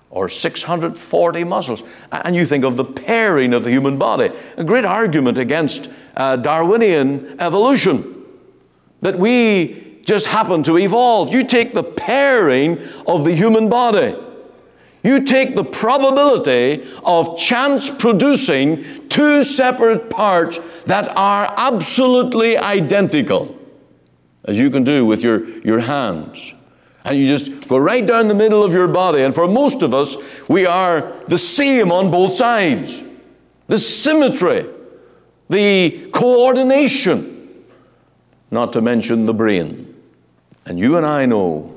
or 640 muscles. And you think of the pairing of the human body. A great argument against Darwinian evolution, that we just happen to evolve. You take the pairing of the human body. You take the probability of chance producing two separate parts that are absolutely identical, as you can do with your hands. And you just go right down the middle of your body. And for most of us, we are the same on both sides. The symmetry, the coordination, not to mention the brain. And you and I know.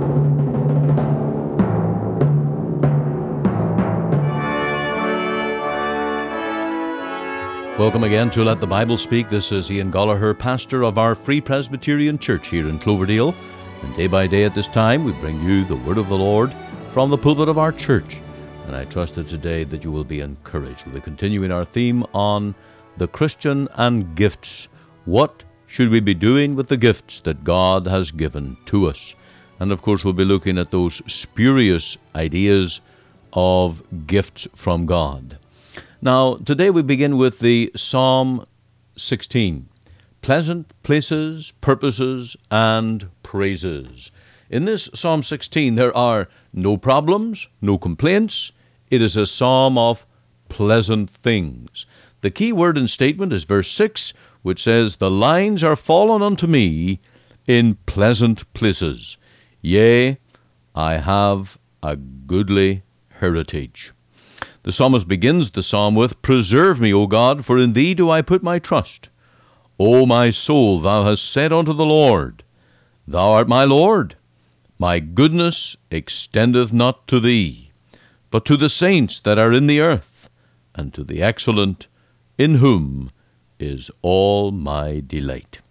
Welcome again to Let the Bible Speak. This is Ian Gollaher, pastor of our Free Presbyterian Church here in Cloverdale. And day by day at this time, we bring you the Word of the Lord from the pulpit of our church. And I trust that today that you will be encouraged. We'll be continuing our theme on the Christian and gifts. What should we be doing with the gifts that God has given to us? And of course, we'll be looking at those spurious ideas of gifts from God. Now, today we begin with the Psalm 16. Pleasant places, purposes, and praises. In this Psalm 16, there are no problems, no complaints. It is a psalm of pleasant things. The key word and statement is verse 6, which says, "The lines are fallen unto me in pleasant places. Yea, I have a goodly heritage." The psalmist begins the psalm with, "Preserve me, O God, for in thee do I put my trust. O my soul, thou hast said unto the Lord, Thou art my Lord. My goodness extendeth not to thee, but to the saints that are in the earth, and to the excellent, in whom is all my delight."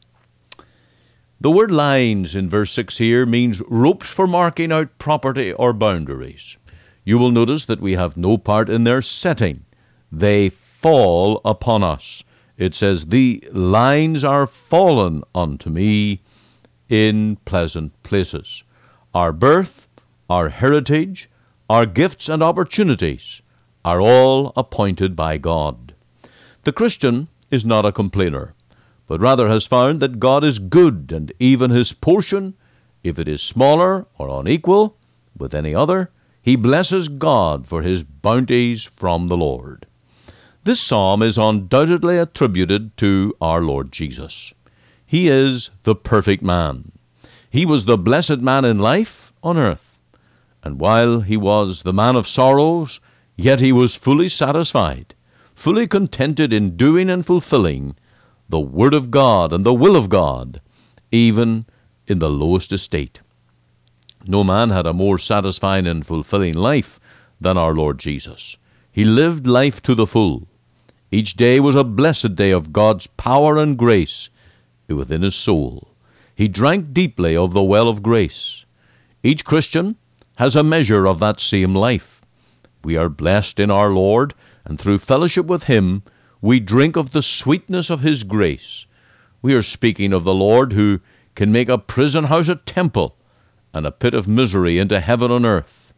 The word lines in verse 6 here means ropes for marking out property or boundaries. You will notice that we have no part in their setting. They fall upon us. It says, "The lines are fallen unto me in pleasant places." Our birth, our heritage, our gifts and opportunities are all appointed by God. The Christian is not a complainer, but rather has found that God is good, and even his portion, if it is smaller or unequal with any other, he blesses God for his bounties from the Lord. This psalm is undoubtedly attributed to our Lord Jesus. He is the perfect man. He was the blessed man in life on earth. And while he was the man of sorrows, yet he was fully satisfied, fully contented in doing and fulfilling the Word of God and the will of God, even in the lowest estate. No man had a more satisfying and fulfilling life than our Lord Jesus. He lived life to the full. Each day was a blessed day of God's power and grace within his soul. He drank deeply of the well of grace. Each Christian has a measure of that same life. We are blessed in our Lord, and through fellowship with him, we drink of the sweetness of his grace. We are speaking of the Lord who can make a prison house a temple and a pit of misery into heaven on earth.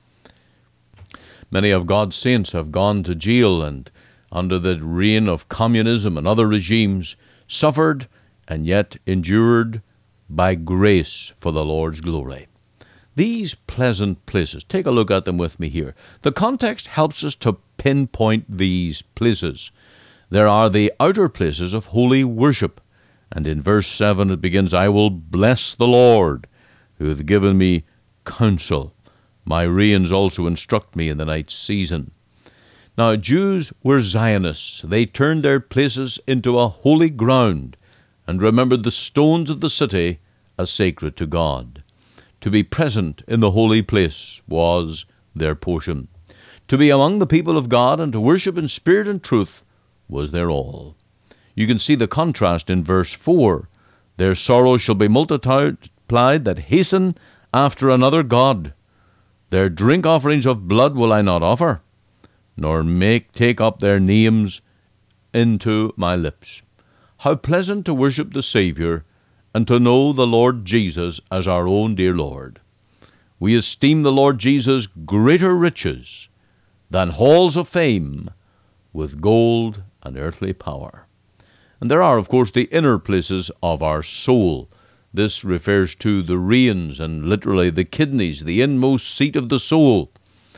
Many of God's saints have gone to jail and, under the reign of communism and other regimes, suffered and yet endured by grace for the Lord's glory. These pleasant places, take a look at them with me here. The context helps us to pinpoint these places. There are the outer places of holy worship, and in verse 7 it begins, "I will bless the Lord, who hath given me counsel. My reins also instruct me in the night season." Now, Jews were Zionists. They turned their places into a holy ground and remembered the stones of the city as sacred to God. To be present in the holy place was their portion. To be among the people of God and to worship in spirit and truth was their all. You can see the contrast in verse 4. "Their sorrows shall be multiplied that hasten after another God. Their drink offerings of blood will I not offer, nor take up their names into my lips." How pleasant to worship the Savior and to know the Lord Jesus as our own dear Lord. We esteem the Lord Jesus greater riches than halls of fame with gold and earthly power. And there are, of course, the inner places of our soul. This refers to the reins and literally the kidneys, the inmost seat of the soul.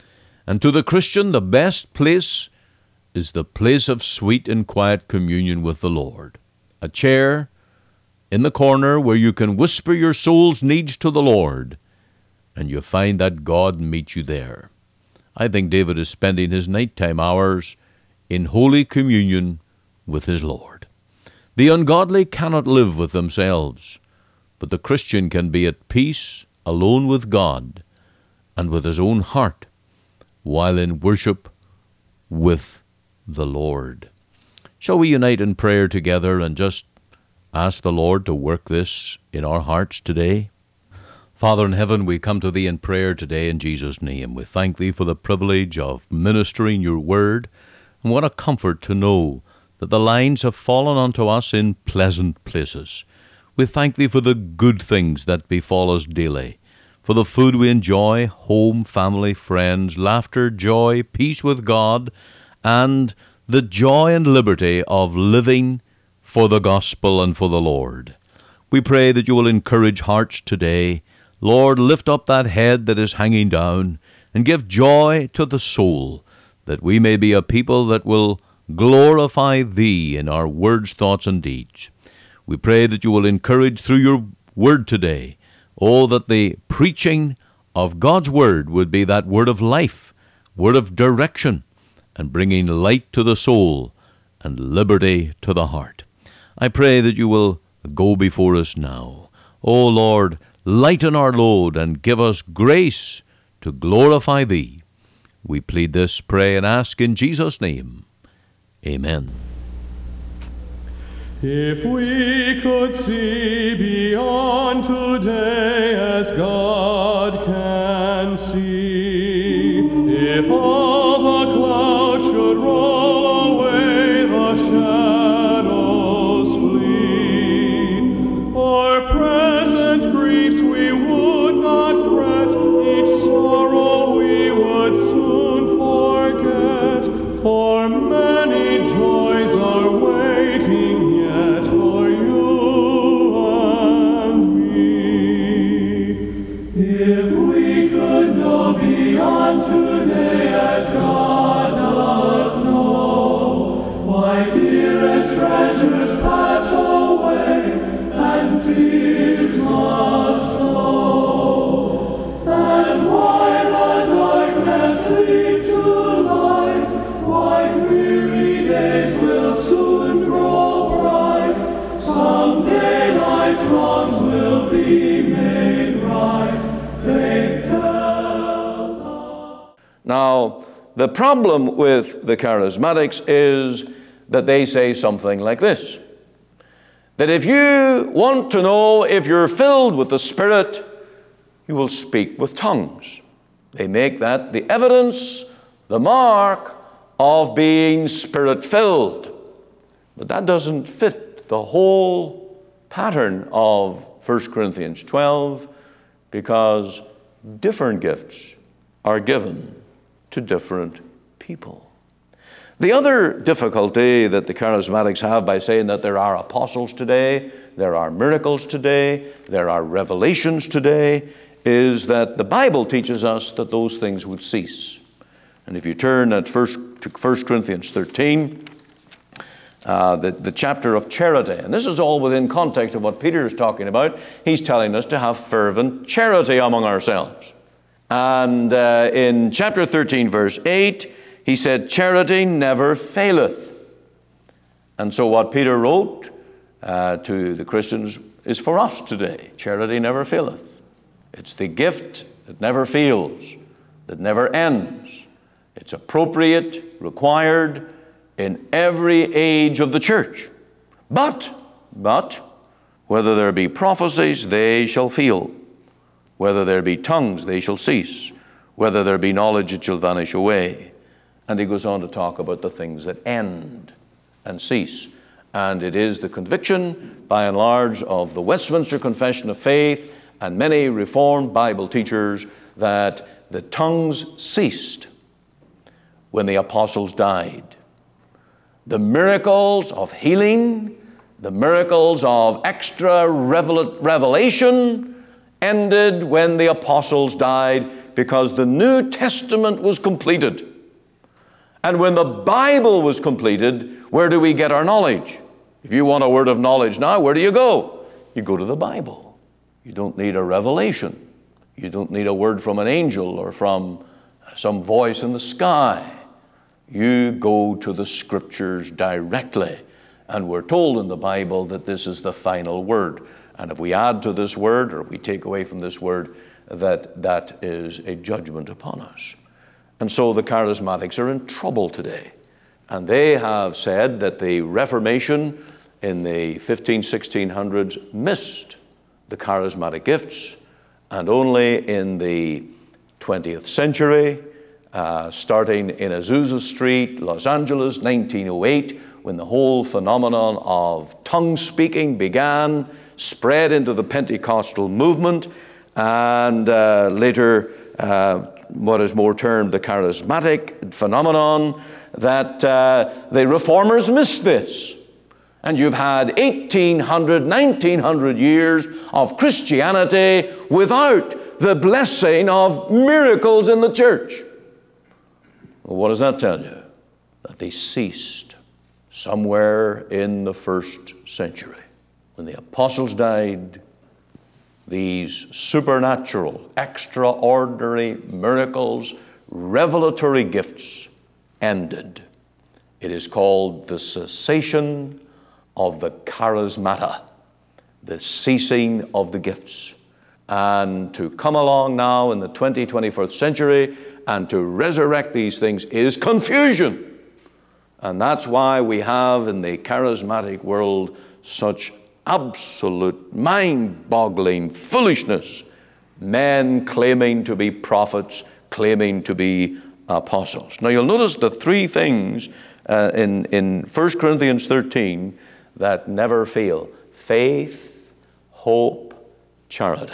And to the Christian, the best place is the place of sweet and quiet communion with the Lord. A chair in the corner where you can whisper your soul's needs to the Lord, and you find that God meets you there. I think David is spending his nighttime hours in holy communion with his Lord. The ungodly cannot live with themselves, but the Christian can be at peace alone with God and with his own heart while in worship with the Lord. Shall we unite in prayer together and just ask the Lord to work this in our hearts today? Father in heaven, we come to Thee in prayer today in Jesus' name. We thank Thee for the privilege of ministering Your word, and what a comfort to know that the lines have fallen unto us in pleasant places. We thank Thee for the good things that befall us daily, for the food we enjoy, home, family, friends, laughter, joy, peace with God, and the joy and liberty of living for the gospel and for the Lord. We pray that You will encourage hearts today. Lord, lift up that head that is hanging down and give joy to the soul, that we may be a people that will glorify Thee in our words, thoughts, and deeds. We pray that You will encourage through Your word today, that the preaching of God's word would be that word of life, word of direction, and bringing light to the soul and liberty to the heart. I pray that You will go before us now. O Lord, lighten our load and give us grace to glorify Thee. We plead this, pray, and ask in Jesus' name. Amen. If we could see beyond today as God can see, if all the clouds should roll away, the shadows flee, our present griefs we would not fret, each sorrow we would soon forget, for many joys are waiting yet for you and me. If we could know beyond today as God doth know, why dearest treasures pass away and tears must flow, and why the darkness leads to light, why dreary days will soon grow bright, someday life's wrongs will be made right, faith tells us. Now, the problem with the charismatics is that they say something like this, that if you want to know if you're filled with the Spirit, you will speak with tongues. They make that the evidence, the mark of being Spirit-filled. But that doesn't fit the whole pattern of 1 Corinthians 12, because different gifts are given to different people. The other difficulty that the charismatics have by saying that there are apostles today, there are miracles today, there are revelations today, is that the Bible teaches us that those things would cease. And if you turn to 1 Corinthians 13, the chapter of charity, and this is all within context of what Peter is talking about. He's telling us to have fervent charity among ourselves. And in chapter 13, verse 8, he said, charity never faileth. And so what Peter wrote to the Christians is for us today. Charity never faileth. It's the gift that never fails, that never ends. It's appropriate, required in every age of the church. But, whether there be prophecies, they shall fail. Whether there be tongues, they shall cease. Whether there be knowledge, it shall vanish away. And he goes on to talk about the things that end and cease. And it is the conviction, by and large, of the Westminster Confession of Faith and many Reformed Bible teachers that the tongues ceased when the apostles died. The miracles of healing, the miracles of extra revelation ended when the apostles died, because the New Testament was completed. And when the Bible was completed, where do we get our knowledge? If you want a word of knowledge now, where do you go? You go to the Bible. You don't need a revelation. You don't need a word from an angel or from some voice in the sky. You go to the Scriptures directly. And we're told in the Bible that this is the final word. And if we add to this word, or if we take away from this word, that is a judgment upon us. And so the charismatics are in trouble today. And they have said that the Reformation in the 1600s missed the charismatic gifts, and only in the 20th century, starting in Azusa Street, Los Angeles, 1908, when the whole phenomenon of tongue speaking began, spread into the Pentecostal movement, and later what is more termed the charismatic phenomenon, that the reformers missed this. And you've had 1800, 1900 years of Christianity without the blessing of miracles in the church. Well, what does that tell you? That they ceased somewhere in the first century. When the apostles died, these supernatural, extraordinary miracles, revelatory gifts ended. It is called the cessation of the charismata, the ceasing of the gifts. And to come along now in the 21st century and to resurrect these things is confusion. And that's why we have in the charismatic world such absolute mind-boggling foolishness. Men claiming to be prophets, claiming to be apostles. Now you'll notice the three things in 1 Corinthians 13 that never fail: faith, hope, charity.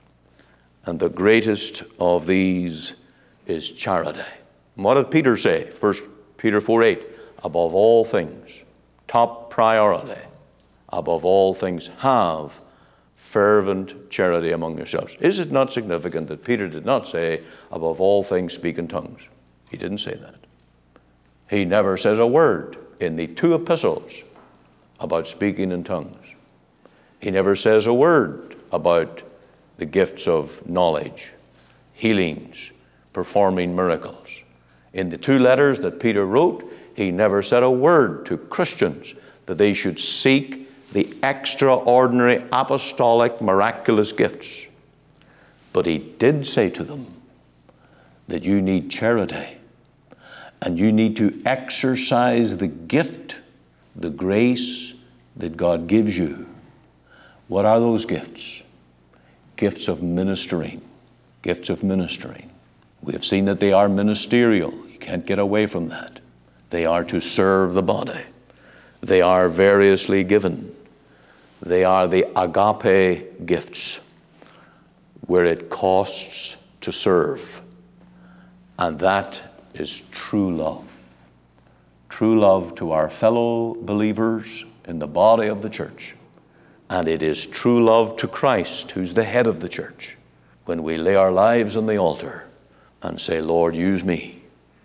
And the greatest of these is charity. And what did Peter say? 1 Peter 4:8, above all things, top priority, above all things, have fervent charity among yourselves. Is it not significant that Peter did not say, above all things, speak in tongues? He didn't say that. He never says a word in the two epistles about speaking in tongues. He never says a word about the gifts of knowledge, healings, performing miracles. In the two letters that Peter wrote, he never said a word to Christians that they should seek the extraordinary apostolic miraculous gifts. But he did say to them that you need charity, and you need to exercise the gift, the grace that God gives you. What are those gifts? Gifts of ministering. Gifts of ministering. We have seen that they are ministerial. You can't get away from that. They are to serve the body. They are variously given. They are the agape gifts, where it costs to serve. And that is true love. True love to our fellow believers in the body of the church. And it is true love to Christ, who's the head of the church, when we lay our lives on the altar and say, Lord, use me,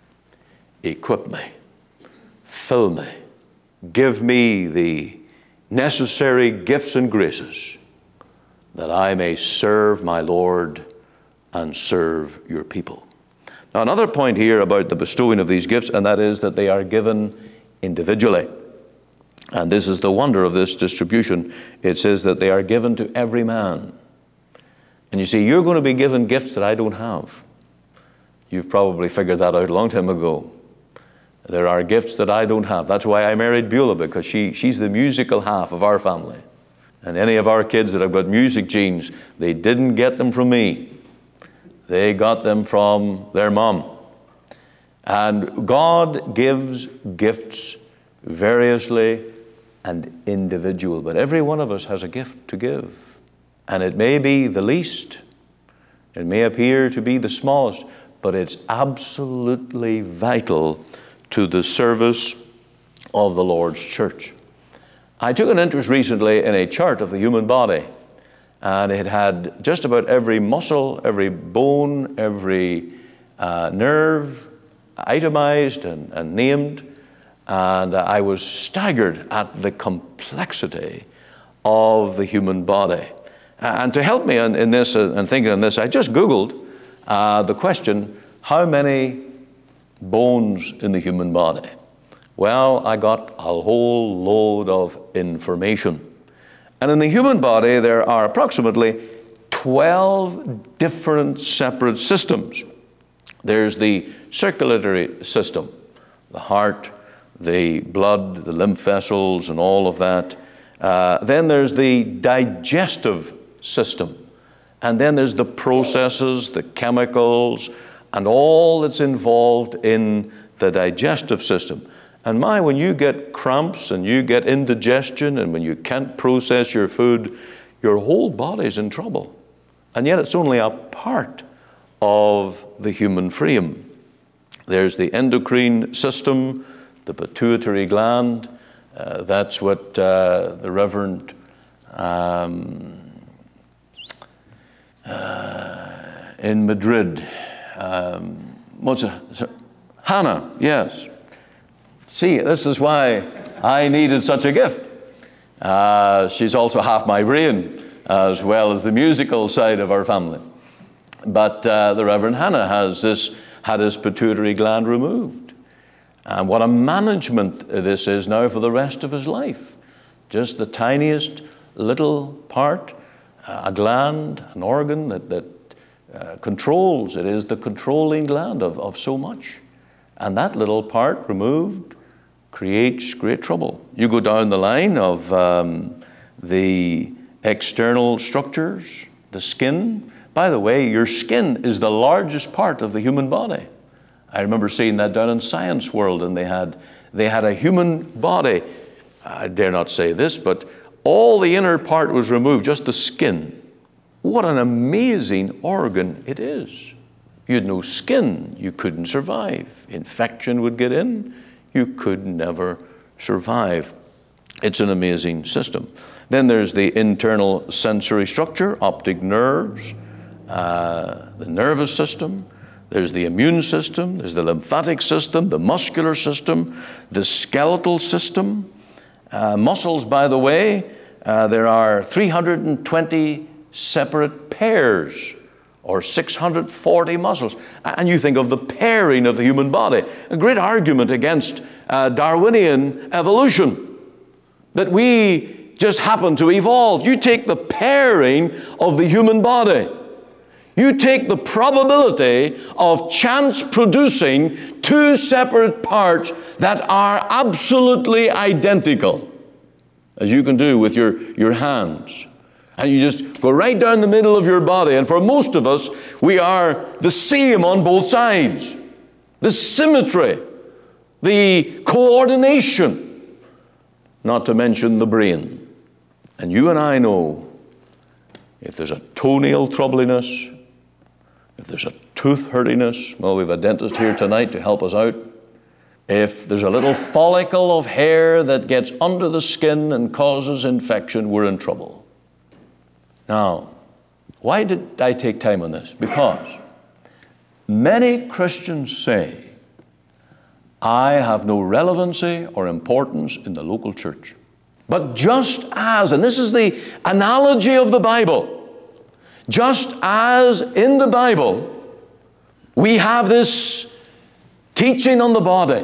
equip me, fill me, give me the necessary gifts and graces that I may serve my Lord and serve your people. Now, another point here about the bestowing of these gifts, and that is that they are given individually. And this is the wonder of this distribution. It says that they are given to every man. And you see, you're going to be given gifts that I don't have. You've probably figured that out a long time ago. There are gifts that I don't have. That's why I married Beulah, because she's the musical half of our family. And any of our kids that have got music genes, they didn't get them from me. They got them from their mom. And God gives gifts variously and individual, but every one of us has a gift to give. And it may be the least, It may appear to be the smallest, but it's absolutely vital to the service of the Lord's church. I took an interest recently in a chart of the human body, and it had just about every muscle, every bone, every nerve itemized and named, and I was staggered at the complexity of the human body. And to help me in this and thinking on this, I just Googled the question, how many bones in the human body? Well, I got a whole load of information. And in the human body, there are approximately 12 different separate systems. There's the circulatory system, the heart, the blood, the lymph vessels, and all of that. Then there's the digestive system. And then there's the processes, the chemicals, and all that's involved in the digestive system. And when you get cramps and you get indigestion and when you can't process your food, your whole body's in trouble. And yet it's only a part of the human frame. There's the endocrine system, the pituitary gland. That's what the Reverend in Madrid, Hannah, yes. See, this is why I needed such a gift. She's also half my brain, as well as the musical side of our family. But the Reverend Hannah had his pituitary gland removed. And what a management this is now for the rest of his life. Just the tiniest little part, a gland, an organ that controls. It is the controlling gland of so much. And that little part removed creates great trouble. You go down the line of the external structures, the skin. By the way, your skin is the largest part of the human body. I remember seeing that down in Science World, and they had a human body. I dare not say this, but all the inner part was removed, just the skin. What an amazing organ it is. If you had no skin, you couldn't survive. Infection would get in. You could never survive. It's an amazing system. Then there's the internal sensory structure, optic nerves, the nervous system. There's the immune system. There's the lymphatic system, the muscular system, the skeletal system. Muscles, by the way, there are 320 separate pairs, or 640 muscles. And you think of the pairing of the human body. A great argument against Darwinian evolution, that we just happen to evolve. You take the pairing of the human body. You take the probability of chance producing two separate parts that are absolutely identical, as you can do with your hands. And you just go right down the middle of your body. And for most of us, we are the same on both sides. The symmetry, the coordination, not to mention the brain. And you and I know if there's a toenail troubliness, if there's a tooth hurtiness, well, we have a dentist here tonight to help us out. If there's a little follicle of hair that gets under the skin and causes infection, we're in trouble. Now, why did I take time on this? Because many Christians say, I have no relevancy or importance in the local church. But just as, and this is the analogy of the Bible, just as in the Bible, we have this teaching on the body,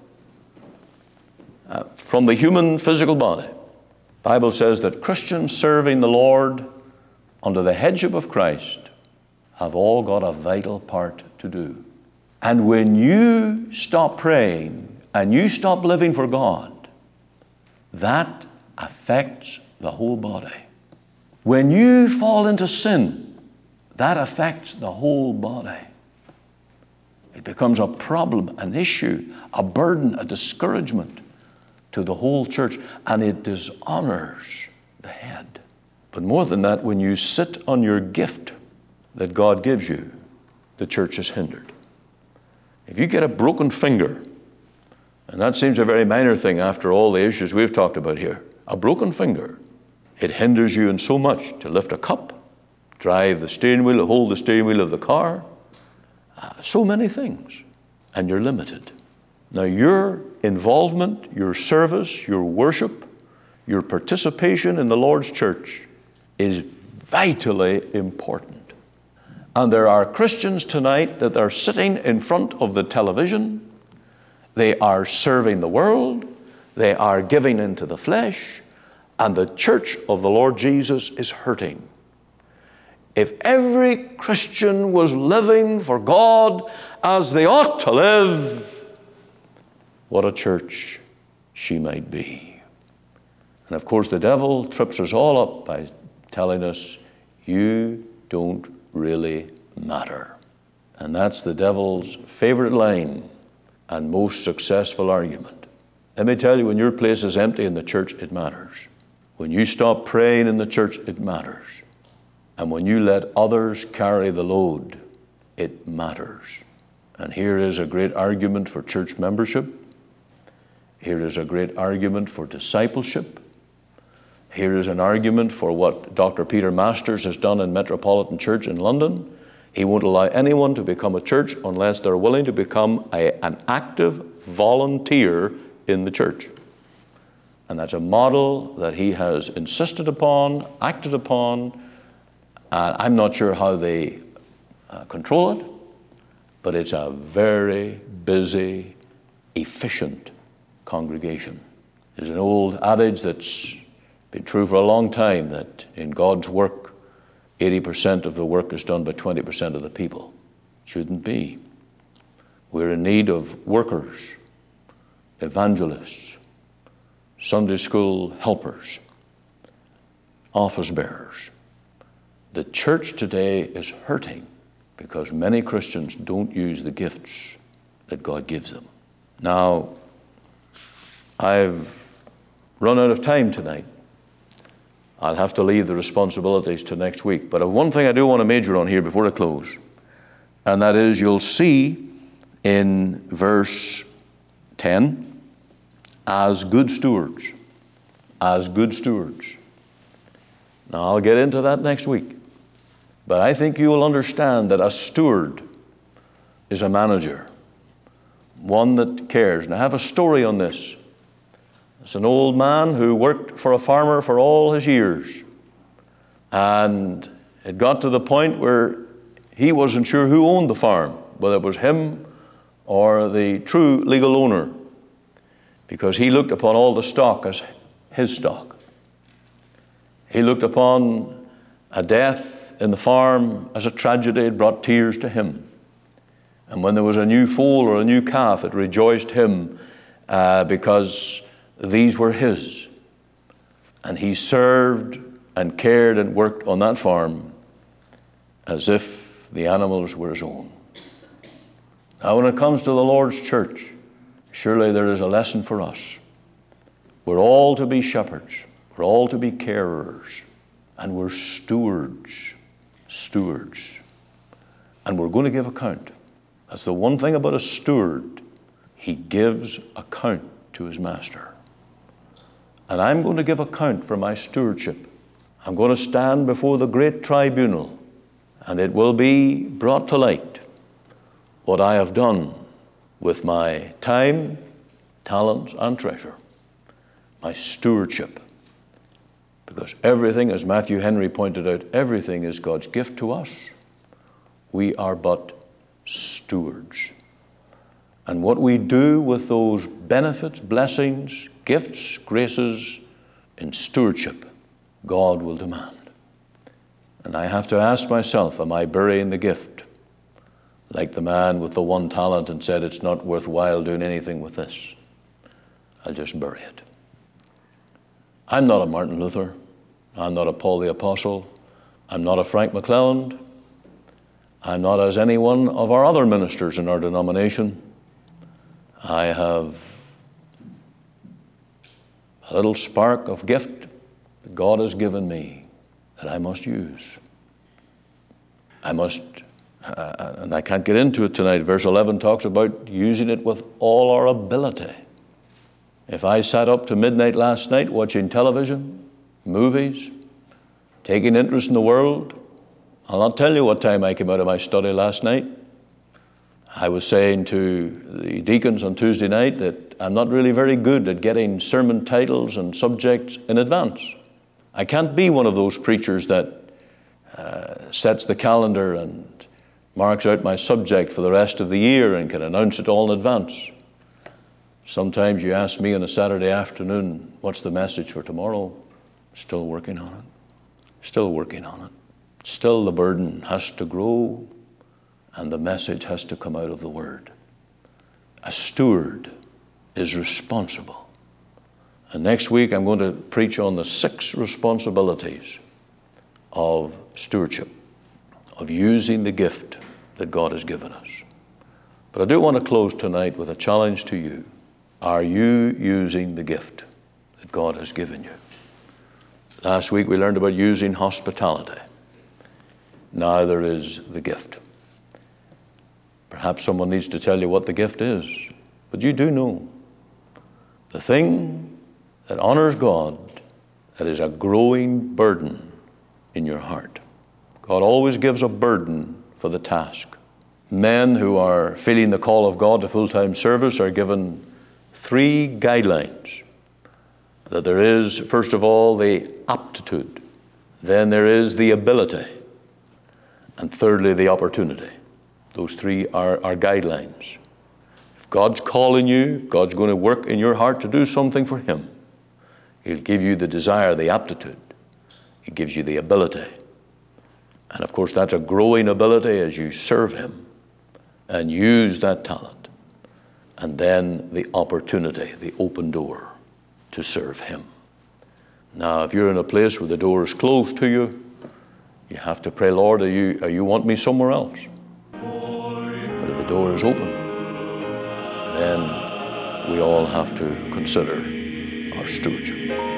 from the human physical body. The Bible says that Christians serving the Lord under the headship of Christ have all got a vital part to do. And when you stop praying and you stop living for God, that affects the whole body. When you fall into sin, that affects the whole body. It becomes a problem, an issue, a burden, a discouragement to the whole church, and it dishonors the head. But more than that, when you sit on your gift that God gives you, the church is hindered. If you get a broken finger, and that seems a very minor thing after all the issues we've talked about here, a broken finger, it hinders you in so much to lift a cup, drive the steering wheel, hold the steering wheel of the car, so many things, and you're limited. Now your involvement, your service, your worship, your participation in the Lord's church is vitally important. And there are Christians tonight that are sitting in front of the television. They are serving the world. They are giving into the flesh. And the church of the Lord Jesus is hurting. If every Christian was living for God as they ought to live, what a church she might be. And of course the devil trips us all up by telling us, you don't really matter. And that's the devil's favorite line and most successful argument. Let me tell you, when your place is empty in the church, it matters. When you stop praying in the church, it matters. And when you let others carry the load, it matters. And here is a great argument for church membership. Here is a great argument for discipleship. Here is an argument for what Dr. Peter Masters has done in Metropolitan Church in London. He won't allow anyone to become a church unless they're willing to become an active volunteer in the church. And that's a model that he has insisted upon, acted upon. I'm not sure how they control it, but it's a very busy, efficient congregation. There's an old adage that's been true for a long time, that in God's work, 80% of the work is done by 20% of the people. Shouldn't be. We're in need of workers, evangelists, Sunday school helpers, office bearers. The church today is hurting because many Christians don't use the gifts that God gives them. Now, I've run out of time tonight. I'll have to leave the responsibilities to next week. But one thing I do want to major on here before I close, and that is you'll see in verse 10, as good stewards. As good stewards. Now, I'll get into that next week. But I think you will understand that a steward is a manager, one that cares. And I have a story on this. It's an old man who worked for a farmer for all his years. And it got to the point where he wasn't sure who owned the farm, whether it was him or the true legal owner, because he looked upon all the stock as his stock. He looked upon a death in the farm as a tragedy. It brought tears to him. And when there was a new foal or a new calf, it rejoiced him because these were his. And he served and cared and worked on that farm as if the animals were his own. Now, when it comes to the Lord's church, surely there is a lesson for us. We're all to be shepherds. We're all to be carers. And we're stewards. Stewards. And we're going to give account. That's the one thing about a steward. He gives account to his master. And I'm going to give account for my stewardship. I'm going to stand before the great tribunal, and it will be brought to light what I have done with my time, talents, and treasure, my stewardship. Because everything, as Matthew Henry pointed out, everything is God's gift to us. We are but stewards. And what we do with those benefits, blessings, gifts, graces in stewardship, God will demand. And I have to ask myself, am I burying the gift? Like the man with the one talent and said, it's not worthwhile doing anything with this. I'll just bury it. I'm not a Martin Luther. I'm not a Paul the Apostle. I'm not a Frank McClelland. I'm not as any one of our other ministers in our denomination. I have a little spark of gift that God has given me that I must use. I must, and I can't get into it tonight, verse 11 talks about using it with all our ability. If I sat up to midnight last night watching television, movies, taking interest in the world, I'll not tell you what time I came out of my study last night. I was saying to the deacons on Tuesday night that I'm not really very good at getting sermon titles and subjects in advance. I can't be one of those preachers that sets the calendar and marks out my subject for the rest of the year and can announce it all in advance. Sometimes you ask me on a Saturday afternoon, what's the message for tomorrow? Still working on it. Still working on it. Still the burden has to grow and the message has to come out of the Word. A steward is responsible. And next week I'm going to preach on the 6 responsibilities of stewardship, of using the gift that God has given us. But I do want to close tonight with a challenge to you. Are you using the gift that God has given you? Last week we learned about using hospitality. Now there is the gift. Perhaps someone needs to tell you what the gift is, but you do know. The thing that honors God, that is a growing burden in your heart. God always gives a burden for the task. Men who are feeling the call of God to full-time service are given 3 guidelines. That there is, first of all, the aptitude. Then there is the ability. And thirdly, the opportunity. Those 3 are guidelines. If God's calling you, if God's going to work in your heart to do something for Him, He'll give you the desire, the aptitude. He gives you the ability. And of course, that's a growing ability as you serve Him and use that talent. And then the opportunity, the open door to serve Him. Now, if you're in a place where the door is closed to you, you have to pray, Lord, you want me somewhere else? But if the door is open, then we all have to consider our stewardship.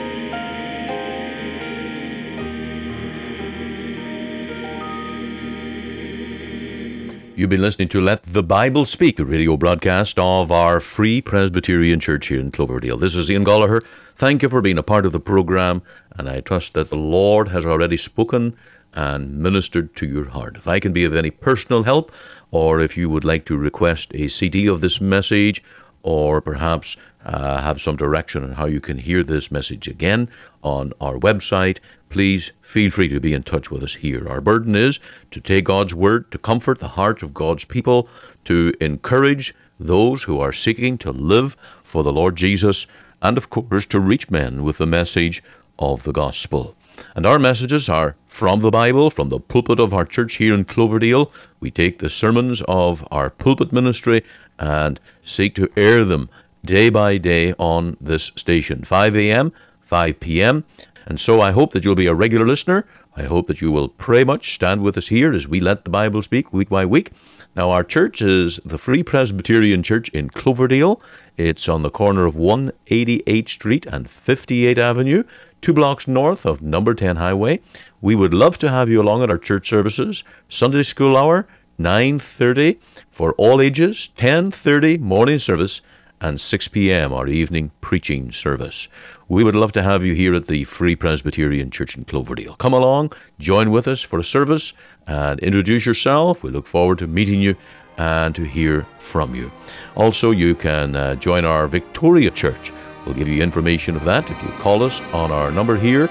You've been listening to Let the Bible Speak, the radio broadcast of our Free Presbyterian Church here in Cloverdale. This is Ian Gallagher. Thank you for being a part of the program, and I trust that the Lord has already spoken and ministered to your heart. If I can be of any personal help, or if you would like to request a CD of this message, or perhaps have some direction on how you can hear this message again on our website, please feel free to be in touch with us here. Our burden is to take God's Word, to comfort the hearts of God's people, to encourage those who are seeking to live for the Lord Jesus, and of course to reach men with the message of the gospel. And our messages are from the Bible, from the pulpit of our church here in Cloverdale. We take the sermons of our pulpit ministry and seek to air them day by day on this station, 5 a.m., 5 p.m. And so I hope that you'll be a regular listener. I hope that you will pray much, stand with us here as we let the Bible speak week by week. Now, our church is the Free Presbyterian Church in Cloverdale. It's on the corner of 188th Street and 58th Avenue, 2 blocks north of number 10 Highway. We would love to have you along at our church services. Sunday school hour, 9:30 for all ages, 10:30 morning service, and 6 p.m. our evening preaching service. We would love to have you here at the Free Presbyterian Church in Cloverdale. Come along, join with us for a service, and introduce yourself. We look forward to meeting you and to hear from you. Also, you can join our Victoria Church. We'll give you information of that if you call us on our number here,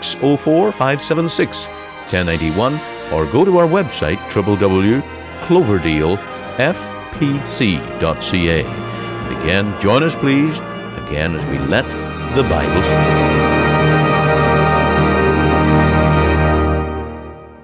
604-576-1091, or go to our website, www.cloverdalefpc.ca. And again, join us please, again as we let the Bible speak.